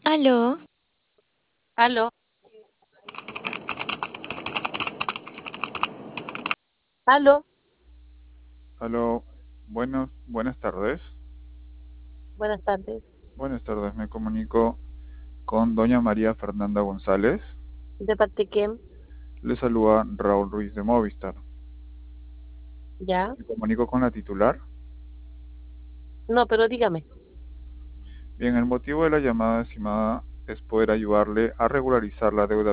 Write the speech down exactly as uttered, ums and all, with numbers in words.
Aló, Aló, aló, Aló, buenos, buenas tardes. buenas tardes. Buenas tardes, me comunico con doña María Fernanda González. ¿De parte de quién? Le saluda Raúl Ruiz de Movistar. ¿Ya? Me comunico con la titular. No, pero dígame. Bien, el motivo de la llamada, estimada, es poder ayudarle a regularizar la deuda